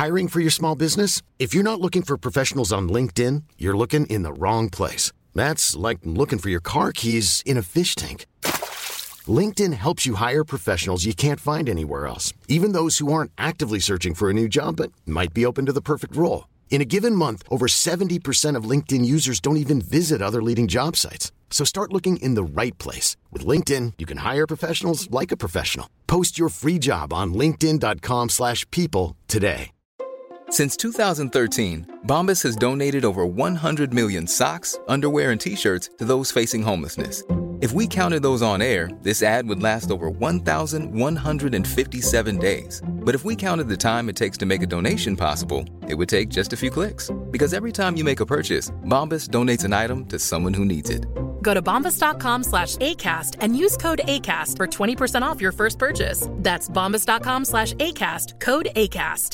Hiring for your small business? If you're not looking for professionals on LinkedIn, you're looking in the wrong place. That's like looking for your car keys in a fish tank. LinkedIn helps you hire professionals you can't find anywhere else, even those who aren't actively searching for a new job but might be open to the perfect role. In a given month, over 70% of LinkedIn users don't even visit other leading job sites. So start looking in the right place. With LinkedIn, you can hire professionals like a professional. Post your free job on linkedin.com/people today. Since 2013, Bombas has donated over 100 million socks, underwear, and T-shirts to those facing homelessness. If we counted those on air, this ad would last over 1,157 days. But if we counted the time it takes to make a donation possible, it would take just a few clicks. Because every time you make a purchase, Bombas donates an item to someone who needs it. Go to bombas.com/ACAST and use code ACAST for 20% off your first purchase. That's bombas.com/ACAST, code ACAST.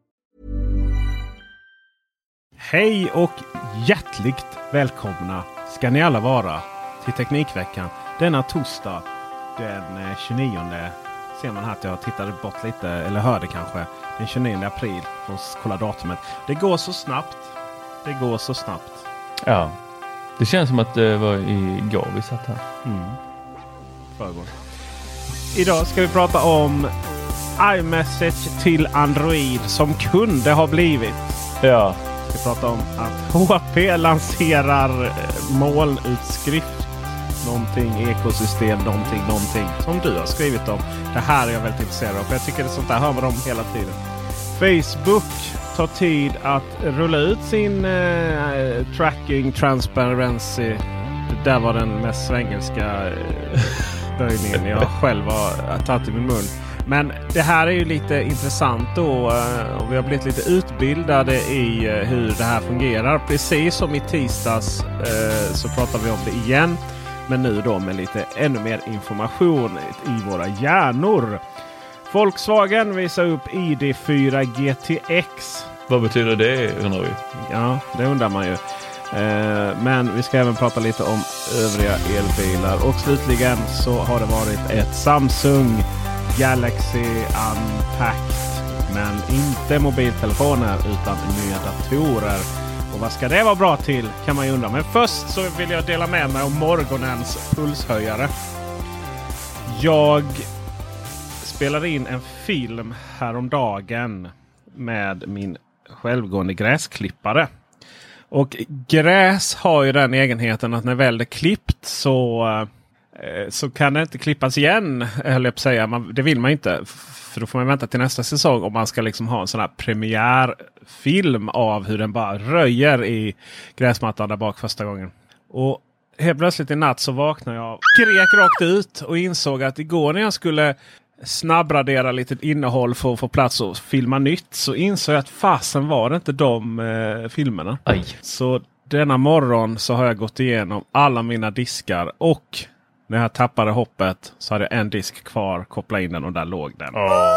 Hej och hjärtligt välkomna ska ni alla vara till Teknikveckan denna torsdag den 29. Ser man här att jag tittade bort lite, eller hörde kanske, den 29 april. För att kolla datumet. Det går så snabbt. Det går så snabbt. Ja, det känns som att det var igår vi satt här. Förrgår. Idag ska vi prata om iMessage till Android som kunde ha blivit. Ja. Vi ska prata om att HP lanserar molnutskrift. Någonting, ekosystem, någonting som du har skrivit om. Det här är jag väldigt intresserad av. För jag tycker det är sånt där hör man om hela tiden. Facebook tar tid att rulla ut sin tracking transparency. Det där var den mest svengelska böjningen jag själv har tagit i min mun. Men det här är ju lite intressant då, och vi har blivit lite utbildade i hur det här fungerar. Precis som i tisdags så pratar vi om det igen. Men nu då med lite ännu mer information i våra hjärnor. Volkswagen visar upp ID4 GTX. Vad betyder det, undrar vi? Ja, det undrar man ju. Men vi ska även prata lite om övriga elbilar. Och slutligen så har det varit ett Samsung Galaxy Unpacked. Men inte mobiltelefoner utan nya datorer. Och vad ska det vara bra till kan man ju undra. Men först så vill jag dela med mig om morgonens pulshöjare. Jag spelade in en film häromdagen med min självgående gräsklippare. Och gräs har ju den egenheten att när väl det är klippt så kan det inte klippas igen. Eller jag säga, det vill man inte. För då får man vänta till nästa säsong om man ska liksom ha en sån här premiärfilm av hur den bara röjer i gräsmattan där bak första gången. Och helt plötsligt i natt så vaknade jag, skrek rakt ut och insåg att igår när jag skulle snabbradera lite innehåll för att få plats och filma nytt så insåg jag att fasen var det inte de filmerna. Aj. Så denna morgon så har jag gått igenom alla mina diskar och när jag tappade hoppet så hade jag en disk kvar, koppla in den och där låg den.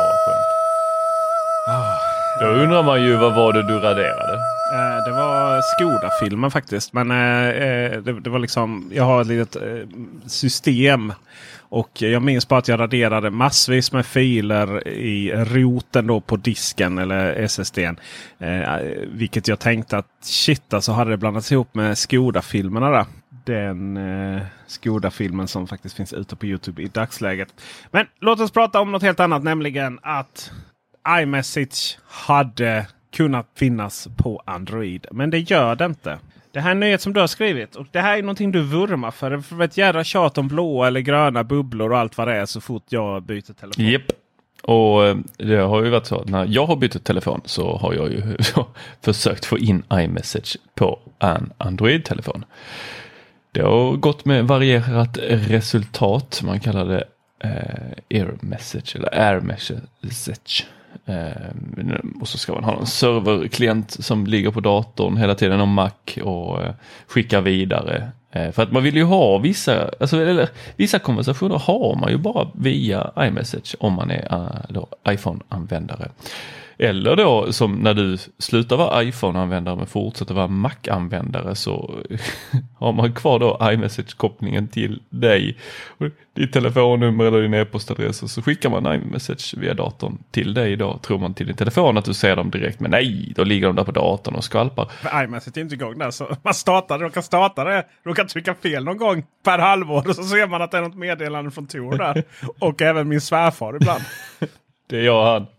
Då undrar man ju vad var det du raderade? Det var Skoda-filmen faktiskt. Men det var liksom, jag har ett litet system. Och jag minns bara att jag raderade massvis med filer i roten då på disken eller SSD:n. Vilket jag tänkte att shit, alltså hade det blandats ihop med Skoda-filmerna där. Den Skoda-filmen som faktiskt finns ute på YouTube i dagsläget. Men låt oss prata om något helt annat, nämligen att iMessage hade kunnat finnas på Android. Men det gör det inte. Det här är en nyhet som du har skrivit. Och det här är någonting du vurmar för. Det får ett jävla tjat om blåa eller gröna bubblor och allt vad det är så fort jag byter telefon. Japp. Och det har ju varit så att när jag har bytt telefon så har jag ju försökt få in iMessage på en Android-telefon. Det har gått med varierat resultat. Man kallar det AirMessage eller AirMessage. Och så ska man ha en serverklient som ligger på datorn hela tiden om Mac och skickar vidare. För att man vill ju ha vissa konversationer har man ju bara via iMessage om man är iPhone-användare. Eller då som när du slutar vara iPhone-användare men fortsätter vara Mac-användare, så har man kvar då iMessage-kopplingen till dig. Ditt telefonnummer eller din e-postadress, och så skickar man iMessage via datorn till dig då, tror man, till din telefon att du ser dem direkt. Men nej, då ligger de där på datorn och skvalpar. För iMessage är inte igång där, så man råkar trycka fel någon gång per halvår och så ser man att det är något meddelande från Tor där. Och även min svärfar ibland. Det är jag han.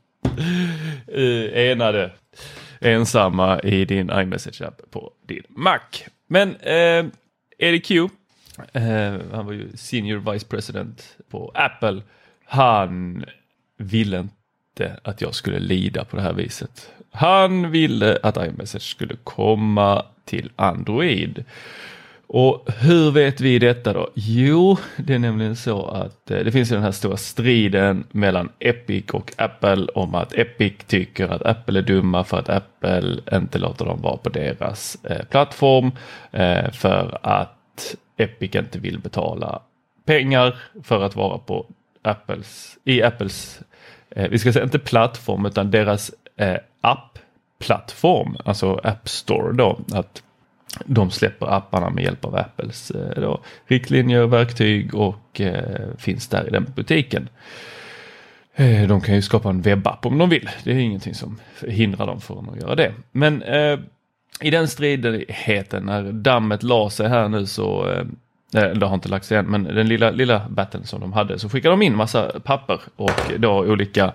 Ensamma i din iMessage-app på din Mac. Men Eddie Q, han var ju Senior Vice President på Apple. Han ville inte att jag skulle lida på det här viset. Han ville att iMessage skulle komma till Android. Och hur vet vi detta då? Jo, det är nämligen så att det finns ju den här stora striden mellan Epic och Apple om att Epic tycker att Apple är dumma för att Apple inte låter dem vara på deras plattform, för att Epic inte vill betala pengar för att vara på Apples, vi ska säga inte plattform utan deras app-plattform, alltså App Store då, att de släpper apparna med hjälp av Apples riktlinjer och verktyg och finns där i den butiken. De kan ju skapa en webbapp om de vill. Det är ingenting som hindrar dem från att göra det. Men i den stridigheten, när dammet la sig här nu, så det har inte lagt sig än, men den lilla battlen som de hade, så skickade de in massa papper och då olika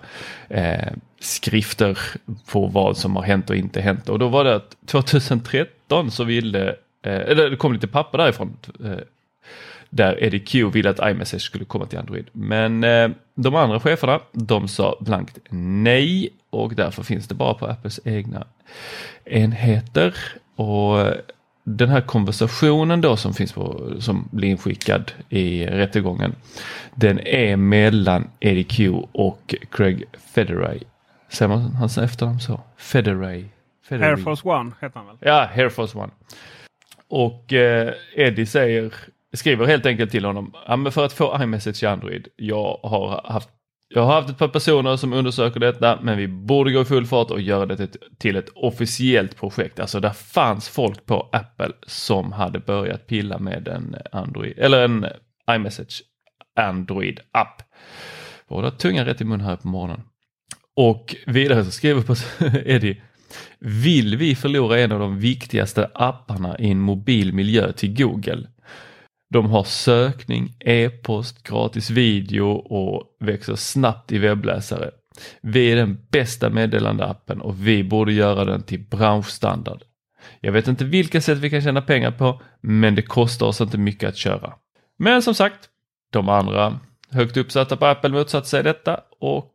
skrifter på vad som har hänt och inte hänt. Och då var det att 2013 så ville, eller det kom lite papper därifrån där Eddie Q ville att iMessage skulle komma till Android. Men de andra cheferna, de sa blankt nej, och därför finns det bara på Apples egna enheter. Och den här konversationen då som finns som blir inskickad i rättegången, den är mellan Eddie Q och Craig Federighi. Säger man hans efternamn så? Federighi. Air Force One heter han väl? Ja, Air Force One. Och Eddie skriver helt enkelt till honom: ja, men för att få iMessage i Android, jag har haft ett par personer som undersöker detta, men vi borde gå i full fart och göra det till ett officiellt projekt. Alltså där fanns folk på Apple som hade börjat pilla med en Android, eller en iMessage Android-app. Båda tunga rätt i mun här på morgonen. Och vidare så skriver på Eddie: vill vi förlora en av de viktigaste apparna i en mobil miljö till Google? De har sökning, e-post, gratis video och växer snabbt i webbläsare. Vi är den bästa meddelandeappen och vi borde göra den till branschstandard. Jag vet inte vilka sätt vi kan tjäna pengar på, men det kostar oss inte mycket att köra. Men som sagt, de andra högt uppsatta på Apple motsatte sig detta, och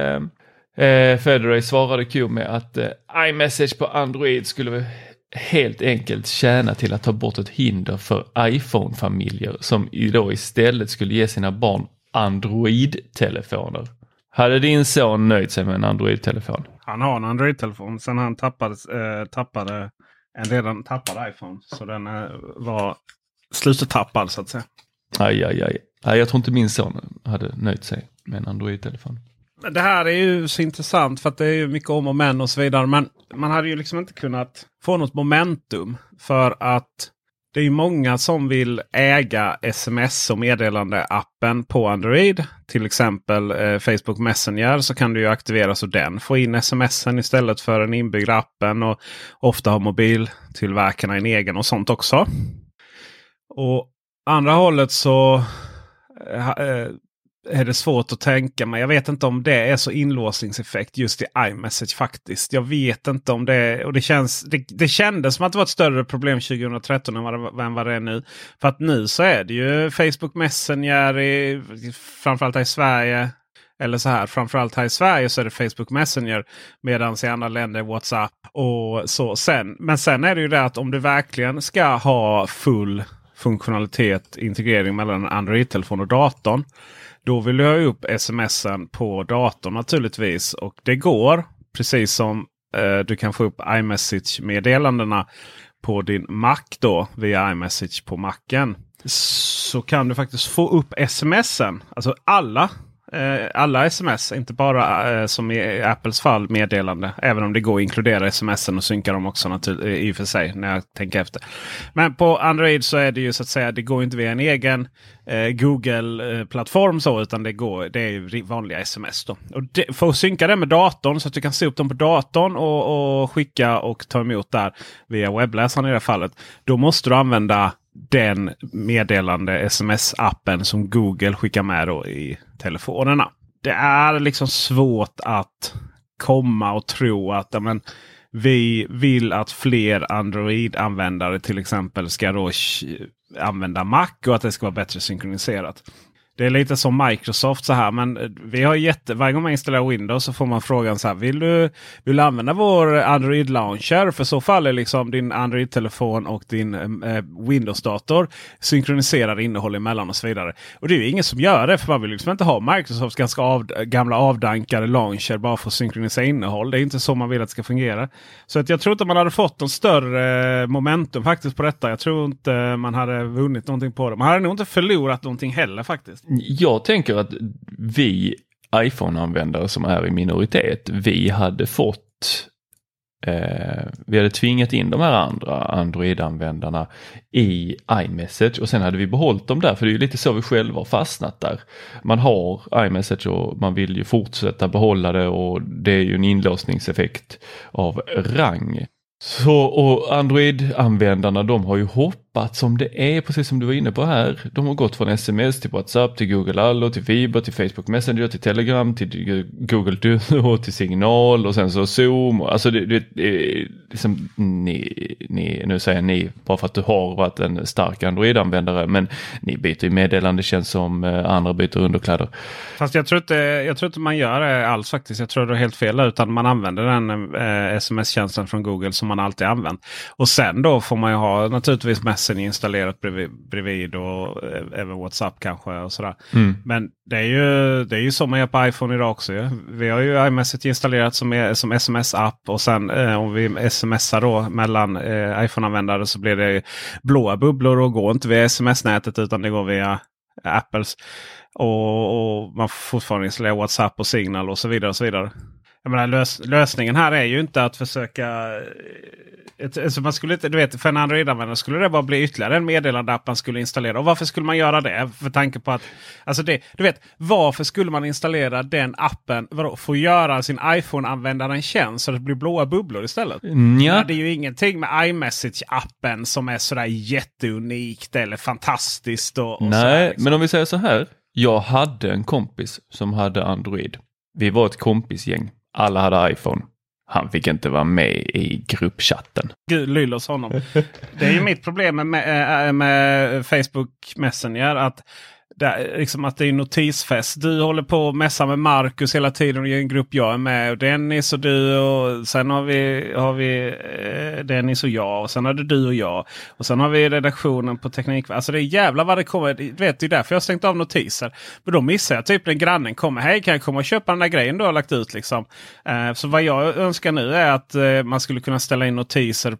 Federighi svarade Q med att iMessage på Android skulle helt enkelt tjäna till att ta bort ett hinder för iPhone-familjer som då istället skulle ge sina barn Android-telefoner. Hade din son nöjt sig med en Android-telefon? Han har en Android-telefon sen han tappade en redan tappad iPhone. Så den var slutetappad så att säga. Aj. Jag tror inte min son hade nöjt sig med en Android-telefon. Det här är ju så intressant för att det är ju mycket om och men och så vidare. Men man hade ju liksom inte kunnat få något momentum, för att det är ju många som vill äga sms- och meddelande-appen på Android. Till exempel Facebook Messenger, så kan du ju aktivera så den få in smsen istället för den inbyggda appen. Och ofta har mobiltillverkarna en egen och sånt också. Och andra hållet så är det svårt att tänka, men jag vet inte om det är så inlåsningseffekt just i iMessage faktiskt. Jag vet inte om det är, och det kändes som att det var ett större problem 2013 än vad det är nu. För att nu så är det ju Facebook Messenger framförallt här i Sverige, eller så här, framförallt här i Sverige så är det Facebook Messenger, medan i andra länder WhatsApp och så sen. Men sen är det ju det att om du verkligen ska ha full funktionalitet, integrering mellan Android-telefon och datorn, då vill du ha upp smsen på datorn naturligtvis. Och det går, precis som du kan få upp iMessage-meddelandena på din Mac då, via iMessage på Macen. Så kan du faktiskt få upp smsen. Alltså alla Alla sms, inte bara som i Apples fall meddelande. Även om det går att inkludera smsen och synka dem också i och för sig när jag tänker efter. Men på Android så är det ju så att säga, det går inte via en egen Google-plattform så, utan det är ju vanliga sms då. Och för att synka det med datorn så att du kan se upp dem på datorn och skicka och ta emot där via webbläsaren i det här fallet. Då måste du använda den meddelande sms-appen som Google skickar med då i telefonerna. Det är liksom svårt att komma och tro att vi vill att fler Android-användare till exempel ska då använda Mac och att det ska vara bättre synkroniserat. Det är lite som Microsoft så här, men vi har varje gång man installerar Windows så får man frågan så här: vill du använda vår Android Launcher? För så fall är liksom din Android-telefon och din Windows-dator synkroniserade innehåll emellan och så vidare. Och det är ju ingen som gör det, för man vill liksom inte ha Microsofts ganska gamla avdankade launcher bara för att synkronisera innehåll. Det är inte så man vill att det ska fungera. Så att jag tror inte man hade fått någon större momentum faktiskt på detta. Jag tror inte man hade vunnit någonting på det. Man hade nog inte förlorat någonting heller faktiskt. Jag tänker att vi iPhone-användare som är i minoritet, vi hade tvingat in de här andra Android-användarna i iMessage och sen hade vi behållit dem där, för det är ju lite så vi själva har fastnat där. Man har iMessage och man vill ju fortsätta behålla det, och det är ju en inlåsningseffekt av rang. Och Android-användarna, de har ju hoppat som det är, precis som du var inne på här. De har gått från sms till WhatsApp, till Google Allo, till Viber, till Facebook Messenger, till Telegram, till Google Duo, till Signal och sen så Zoom. Alltså det liksom, nu säger ni bara för att du har varit en stark Android-användare, men ni byter ju meddelande, känns som andra byter underkläder. Fast jag tror inte man gör det alls faktiskt. Jag tror det är helt fel, utan man använder den sms-tjänsten från Google som man alltid använt. Och sen då får man ju ha naturligtvis Messenger installerat bredvid och även WhatsApp kanske och sådär. Men det är ju så man gör på iPhone idag också. Ja. Vi har ju iMessage installerat som sms-app, och sen om vi smsar då mellan iPhone-användare så blir det blåa bubblor och går inte via sms-nätet utan det går via Apples. Och man får fortfarande installera WhatsApp och Signal och så vidare och så vidare. Jag menar, lösningen här är ju inte att försöka... Alltså man skulle inte, du vet, för en Android-användare skulle det bara bli ytterligare en meddelande-app man skulle installera. Och varför skulle man göra det? För tanke på att... Alltså det, du vet, varför skulle man installera den appen för att göra sin iPhone-användare en tjänst så det blir blåa bubblor istället? Ja. Det är ju ingenting med iMessage-appen som är sådär jätteunikt eller fantastiskt. Och nej, sådär, liksom. Men om vi säger så här. Jag hade en kompis som hade Android. Vi var ett kompisgäng. Alla hade iPhone. Han fick inte vara med i gruppchatten. Gud, lyllos honom. Det är ju mitt problem med Facebook Messenger. Att det är notisfest. Du håller på att messa med Marcus hela tiden i en grupp jag är med. Och Dennis och du. Och sen har vi Dennis och jag. Och sen har du och jag. Och sen har vi redaktionen på Teknik. Alltså det är jävla vad det kommer. Du vet, det är därför jag har stängt av notiser. Men då missar jag typ när grannen kommer. Hej, kan jag komma och köpa den där grejen du har lagt ut liksom. Så vad jag önskar nu är att man skulle kunna ställa in notiser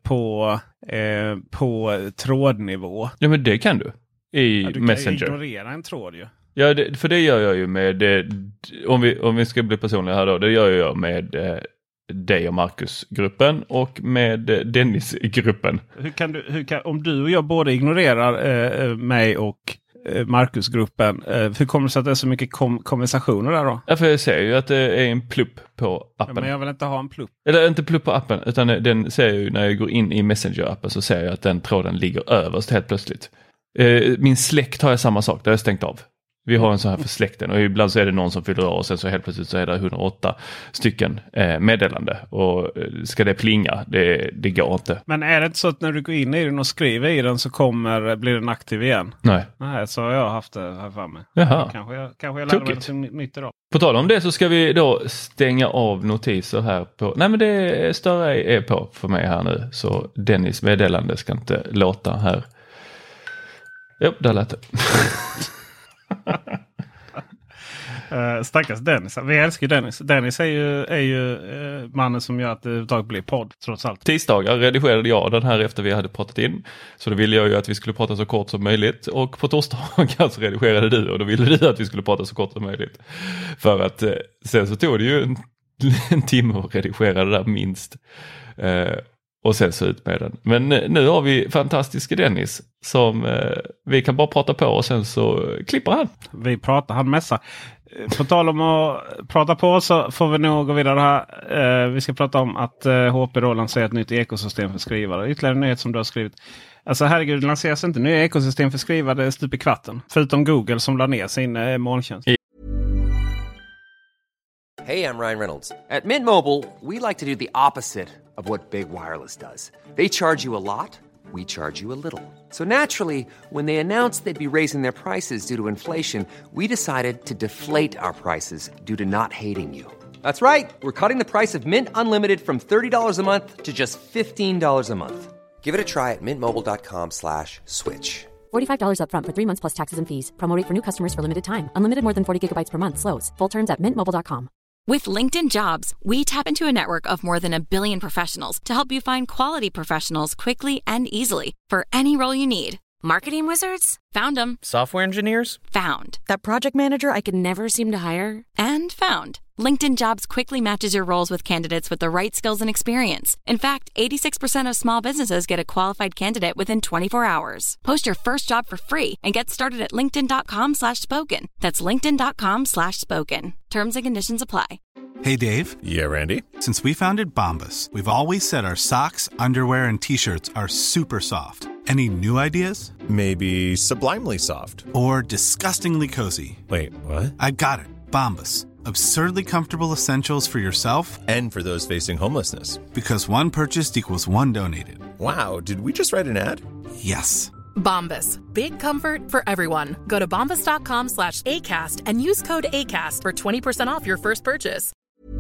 på trådnivå. Ja, men det kan du. Du Messenger. kan ignorera en tråd ju. Ja, för det gör jag ju med... Om vi ska bli personliga här då. Det gör jag med dig och Marcus-gruppen och med Dennis-gruppen. Om du och jag båda ignorerar mig och Marcus-gruppen, hur kommer det sig att det är så mycket konversationer där då? Ja, för jag ser ju att det är en plupp på appen. Ja, men jag vill inte ha en plupp. Eller inte plupp på appen, utan den ser jag ju när jag går in i Messenger-appen, så ser jag att den tråden ligger överst helt plötsligt. Min släkt har jag samma sak, där jag stängt av. Vi har en sån här för släkten och ibland så är det någon som fyller och sen så helt plötsligt så är det 108 stycken meddelande. Och ska det plinga, det går inte. Men är det inte så att när du går in i den och skriver i den så blir den aktiv igen? Nej. Nej, så har jag haft det här för mig. Jaha. Kanske jag lärde mig något nytt idag. På tal om det så ska vi då stänga av notiser här på... Nej, men det större är på för mig här nu. Så Dennis meddelande ska inte låta här. Jo, där lät det. Stackars Dennis. Vi älskar Dennis. Dennis är ju mannen som gör att det överhuvudtaget blir podd trots allt. Tisdagar redigerade jag den här efter vi hade pratat in. Så då ville jag ju att vi skulle prata så kort som möjligt. Och på torsdagar så redigerade du och då ville du att vi skulle prata så kort som möjligt. För att sen så tog det ju en timme att redigera det där minst. Och sen så ut med den. Men nu har vi fantastiska Dennis som vi kan bara prata på och sen så klipper han. Vi pratar, han mässar. På tal om att prata på så får vi nog gå vidare här. Vi ska prata om att HP då lanserar ett nytt ekosystem för skrivare. Ytterligare en nyhet som du har skrivit. Alltså herregud, lanseras inte nya ekosystem för skrivare stup i kvarten. Förutom Google som la ner sin molntjänst. Hey, I'm Ryan Reynolds. At Mint Mobile, we like to do the opposite of what Big Wireless does. They charge you a lot, we charge you a little. So naturally, when they announced they'd be raising their prices due to inflation, we decided to deflate our prices due to not hating you. That's right. We're cutting the price of Mint Unlimited from $30 a month to just $15 a month. Give it a try at mintmobile.com/switch. $45 up front for 3 months plus taxes and fees. Promo rate for new customers for limited time. Unlimited more than 40 gigabytes per month slows. Full terms at mintmobile.com. With LinkedIn Jobs, we tap into a network of more than 1 billion professionals to help you find quality professionals quickly and easily for any role you need. Marketing wizards? Found them. Software engineers? Found. That project manager I could never seem to hire? And found. LinkedIn Jobs quickly matches your roles with candidates with the right skills and experience. In fact, 86% of small businesses get a qualified candidate within 24 hours. Post your first job for free and get started at linkedin.com/spoken. That's linkedin.com/spoken. Terms and conditions apply. Hey, Dave. Yeah, Randy. Since we founded Bombas, we've always said our socks, underwear, and T-shirts are super soft. Any new ideas? Maybe sublimely soft. Or disgustingly cozy. Wait, what? I got it. Bombas. Absurdly comfortable essentials for yourself and for those facing homelessness. Because one purchased equals one donated. Wow, did we just write an ad? Yes. Bombas. Big comfort for everyone. Go to bombas.com/ACAST and use code ACAST for 20% off your first purchase.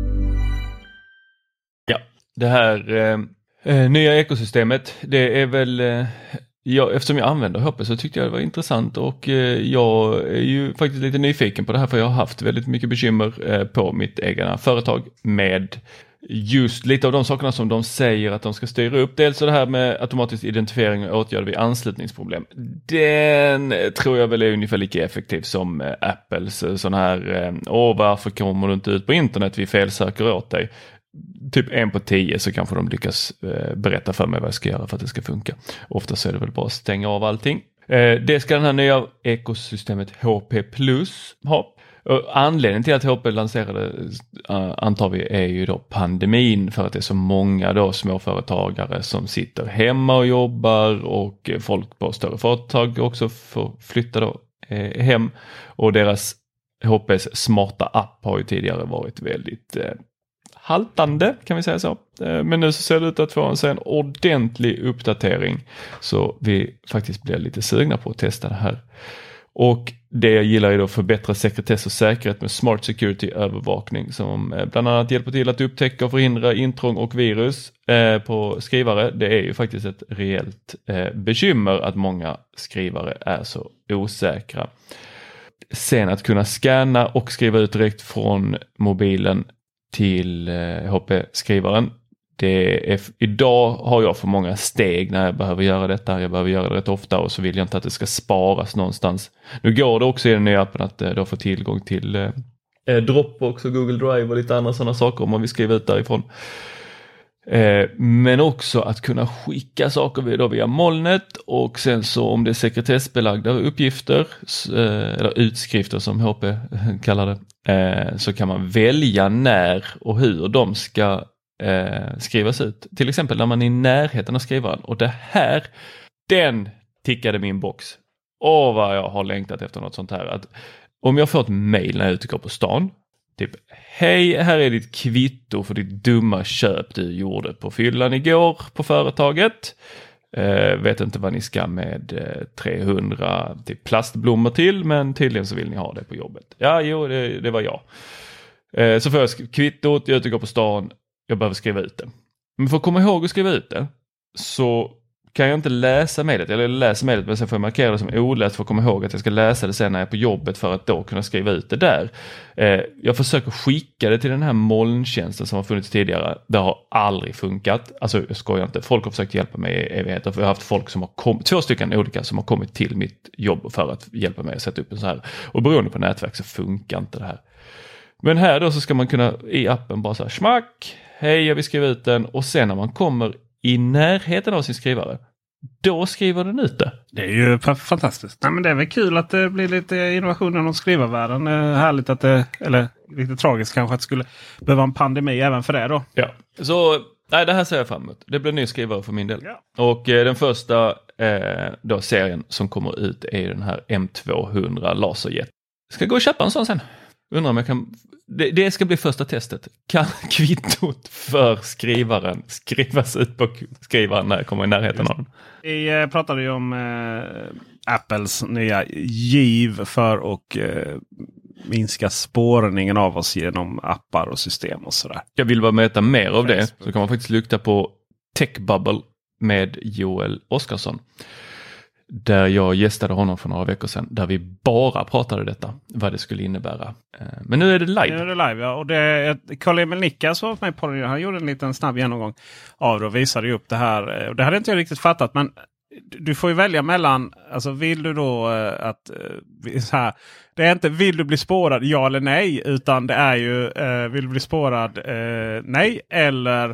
Ja, det här nya ekosystemet, det är väl... eftersom jag använder HP så tyckte jag det var intressant och jag är ju faktiskt lite nyfiken på det här för jag har haft väldigt mycket bekymmer på mitt egna företag med just lite av de sakerna som de säger att de ska styra upp. Dels så det här med automatisk identifiering och åtgärder vid anslutningsproblem. Den tror jag väl är ungefär lika effektiv som Apples sån här varför kommer du inte ut på internet, vi felsöker åt dig. Typ 1 på 10 så kanske de lyckas berätta för mig vad jag ska göra för att det ska funka. Oftast är det väl bara att stänga av allting. Det ska den här nya ekosystemet HP Plus ha. Och anledningen till att HP lanserade antar vi är ju då pandemin för att det är så många då småföretagare som sitter hemma och jobbar och folk på större företag också får flytta då hem och deras HPs smarta app har ju tidigare varit väldigt haltande kan vi säga så. Men nu så ser det ut att få en ordentlig uppdatering så vi faktiskt blir lite sugna på att testa det här. Och det jag gillar är då förbättra sekretess och säkerhet med Smart Security-övervakning som bland annat hjälper till att upptäcka och förhindra intrång och virus på skrivare. Det är ju faktiskt ett reellt bekymmer att många skrivare är så osäkra. Sen att kunna scanna och skriva ut direkt från mobilen till HP-skrivaren. Idag har jag för många steg när jag behöver göra detta. Jag behöver göra det rätt ofta och så vill jag inte att det ska sparas någonstans. Nu går det också i den nya appen att då få tillgång till Dropbox och Google Drive och lite andra sådana saker om man vill skriva ut därifrån. Men också att kunna skicka saker då via molnet och sen så om det är sekretessbelagda uppgifter eller utskrifter som HP kallar det så kan man välja när och hur de ska skrivas ut. Till exempel när man är i närheten av skrivaren och det här, den tickade min box. Vad jag har längtat efter något sånt här. Att om jag får ett mejl när jag är ute på stan typ, hej, här är ditt kvitto för ditt dumma köp du gjorde på fyllan igår på företaget. Vet inte vad ni ska med 300 typ plastblommor till, men tydligen så vill ni ha det på jobbet. Ja, jo, det var jag. Så får jag kvittot, jag går på stan, jag behöver skriva ut det. Men för att komma ihåg att skriva ut det så kan jag inte läsa mejlet, eller läsa mejlet men sen får jag markera det som oläst för att komma ihåg att jag ska läsa det sen när jag är på jobbet för att då kunna skriva ut det där. Jag försöker skicka det till den här molntjänsten som har funnits tidigare. Det har aldrig funkat. Alltså jag skojar inte. Folk har försökt hjälpa mig i evigheter, för jag har haft folk som har kommit, 2 stycken olika som har kommit till mitt jobb för att hjälpa mig att sätta upp en så här. Och beroende på nätverk så funkar inte det här. Men här då så ska man kunna i appen bara så här, smack, hej jag vill skriva ut den, och sen när man kommer i närheten av sin skrivare, då skriver den ut det. Det är ju fantastiskt. Nej, men det är väl kul att det blir lite innovation inom skrivarvärlden. Härligt att det, eller lite tragiskt kanske att det skulle behöva en pandemi även för det då. Ja, så nej, det här ser jag fram emot. Det blir ny skrivare för min del. Ja. Och den första då serien som kommer ut är den här M200 Laserjet. Ska gå och köpa en sån sen. Undrar om jag kan... Det ska bli första testet. Kan kvittot för skrivaren skrivas ut på skrivaren när jag kommer i närheten av den? Vi pratade ju om Apples nya giv för att minska spårningen av oss genom appar och system och sådär. Jag vill bara mäta mer av det, så kan man faktiskt lukta på Tech Bubble med Joel Oskarsson. Där jag gästade honom för några veckor sedan. Där vi bara pratade detta. Vad det skulle innebära. Men nu är det live. Nu är det live, ja. Och det Carl-Emil Nickas var med på det. Han gjorde en liten snabb genomgång av det och visade ju upp det här. Och det hade inte jag riktigt fattat. Men du får ju välja mellan. Alltså vill du då att... så här, det är inte vill du bli spårad ja eller nej. Utan det är ju vill du bli spårad nej eller...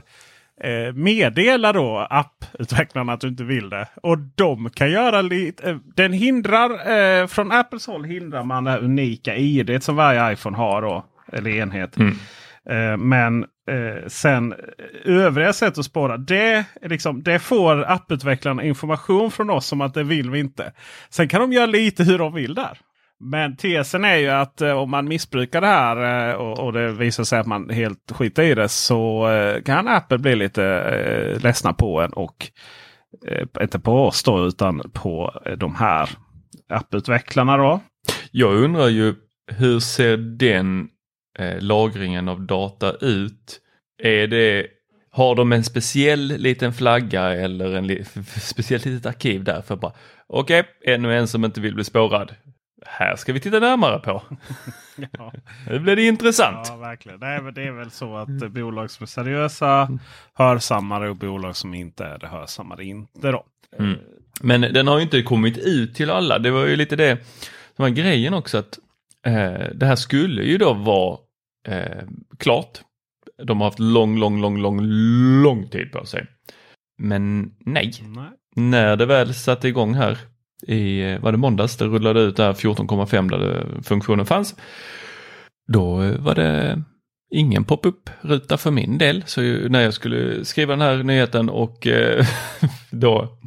meddela då apputvecklarna att du inte vill det. Och de kan göra lite... Den hindrar... från Apples håll hindrar man det unika ID som varje iPhone har då. Eller enhet. Men sen övriga sätt att spåra. Det får apputvecklarna information från oss om att det vill vi inte. Sen kan de göra lite hur de vill där. Men tesen är ju att om man missbrukar det här och det visar sig att man helt skiter i det, så kan Apple bli lite ledsna på en och inte på oss då, utan på de här apputvecklarna då. Jag undrar ju, hur ser den lagringen av data ut? Har de en speciell liten flagga eller en speciellt litet arkiv där för bara okej, ännu en som inte vill bli spårad. Här ska vi titta närmare på. Ja. Nu blir det intressant. Ja, verkligen. Det är väl så att bolag som är seriösa hörsammare och bolag som inte är det hörsammare inte då. Men den har ju inte kommit ut till alla. Det var ju lite det som var grejen också, att det här skulle ju då vara klart. De har haft lång tid på sig. Men nej. När det väl satte igång här var det måndags, det rullade ut där 14,5 där funktionen fanns. Då var det ingen pop-up-ruta för min del. Så när jag skulle skriva den här nyheten och då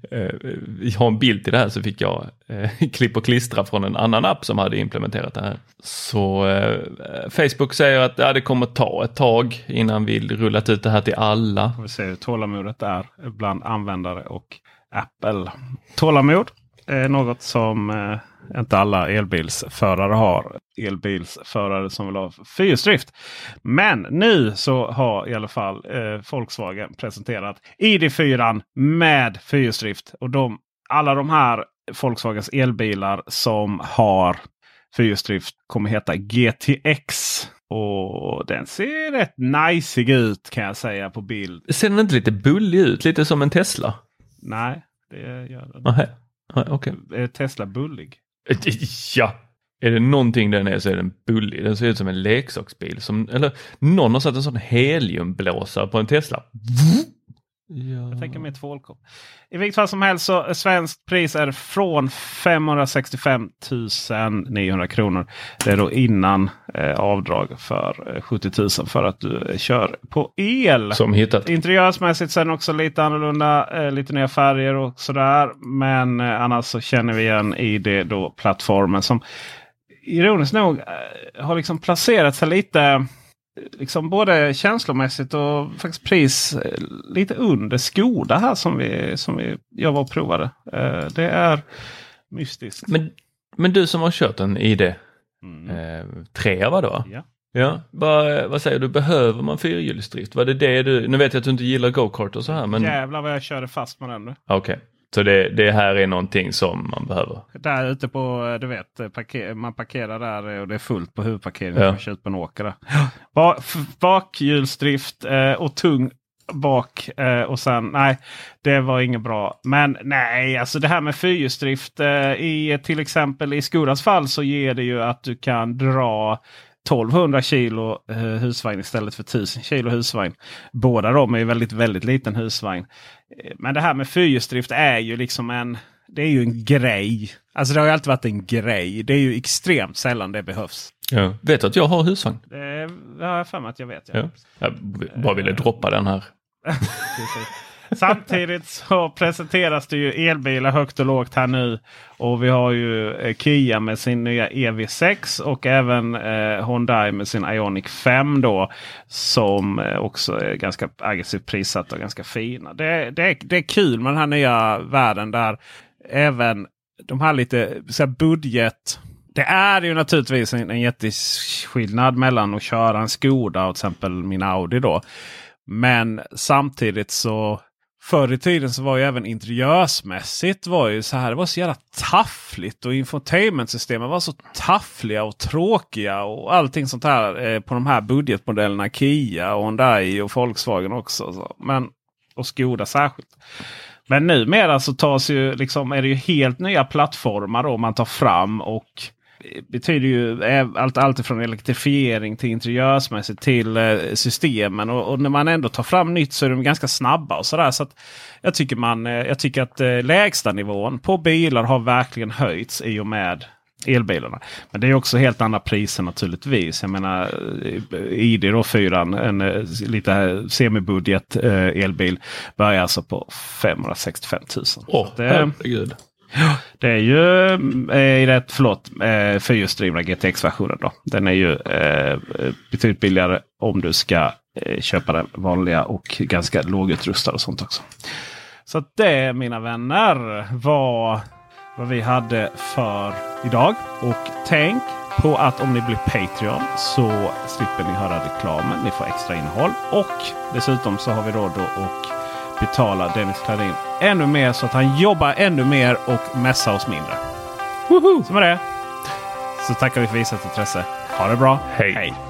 ha en bild till det här, så fick jag klipp och klistra från en annan app som hade implementerat det här. Så Facebook säger att det kommer ta ett tag innan vi rullat ut det här till alla. Vi ser hur tålamodet är bland användare och Apple. Tålamod är något som inte alla elbilsförare har. Elbilsförare som vill ha fyrhjulsdrift. Men nu så har i alla fall Volkswagen presenterat ID4 med fyrhjulsdrift. Och alla de här Volkswagens elbilar som har fyrhjulsdrift kommer heta GTX. Och den ser rätt niceig ut, kan jag säga på bild. Ser den inte lite bullig ut? Lite som en Tesla? Nej, det gör den. Nej, okej. Är Tesla bullig? Ja, är det någonting den är så är den bullig. Den ser ut som en leksaksbil. Eller någon har satt en sån heliumblåsare på en Tesla. Ja. Jag tänker med tvålkopp. I vilket fall som helst så svenskt pris är från 565 900 kronor. Det är då innan avdrag för 70 000 för att du kör på el. Som hittat. Interiörsmässigt sen också lite annorlunda, lite nya färger och sådär. Men annars så känner vi igen i det då plattformen som ironiskt nog har liksom placerat sig lite... liksom både känslomässigt och faktiskt pris lite under Skoda här som jag var och provade. Det är mystiskt. Men du som har kört en ID 3 va då? Ja. Ja, vad säger du? Behöver man fyrhjulsdrift? Var det du... Nu vet jag att du inte gillar go-kart och så här, men... Jävlar vad jag körde fast med den nu. Okej. Så det här är någonting som man behöver? Där ute på, du vet, man parkerar där och det är fullt på huvudparkeringen. Man kör ut på en åker där. Bakhjulsdrift och tung bak och sen, nej, det var inget bra. Men nej, alltså det här med fyrhjulsdrift till exempel i Skodas fall så ger det ju att du kan dra 1200 kilo husvagn istället för 1000 kilo husvagn. Båda de är ju väldigt, väldigt liten husvagn. Men det här med fyrhjulsdrift är ju liksom det är ju en grej. Alltså det har ju alltid varit en grej. Det är ju extremt sällan det behövs. Ja. Vet du att jag har husvagn? Det har jag för mig att jag vet. Ja. Jag bara ville droppa den här. Samtidigt så presenteras det ju elbilar högt och lågt här nu. Och vi har ju Kia med sin nya EV6 och även Hyundai med sin Ioniq 5 då. Som också är ganska aggressivt prissatt och ganska fina. Det är kul med den här nya världen där även de här lite så här budget... Det är ju naturligtvis en jätteskillnad mellan att köra en Skoda och till exempel min Audi då. Men samtidigt så förr i tiden så var ju även interiörsmässigt var ju så här, det var så jävla taffligt och infotainmentsystemen var så taffliga och tråkiga och allting sånt här på de här budgetmodellerna Kia och Hyundai och Volkswagen också. Så. Och Skoda särskilt. Men numera så är det ju helt nya plattformar då man tar fram och betyder ju allt från elektrifiering till interiörsmässigt till systemen och när man ändå tar fram nytt så är de ganska snabba och sådär. Så att jag tycker att lägsta nivån på bilar har verkligen höjts i och med elbilarna. Men det är också helt andra priser naturligtvis. Jag menar ID då 4, en lite semibudget elbil börjar alltså på 565 000. Herregud. Det är ju fyrhjulsdrivna GTX-versionen då. Den är ju betydligt billigare om du ska köpa den vanliga och ganska lågutrustad och sånt också. Så det, mina vänner, var vad vi hade för idag. Och tänk på att om ni blir Patreon så slipper ni höra reklamen. Ni får extra innehåll. Och dessutom så har vi råd att betala Dennis Klarin ännu mer så att han jobbar ännu mer och mässar oss mindre. Woho! Så med det så tackar vi för visat intresse. Ha det bra. Hej!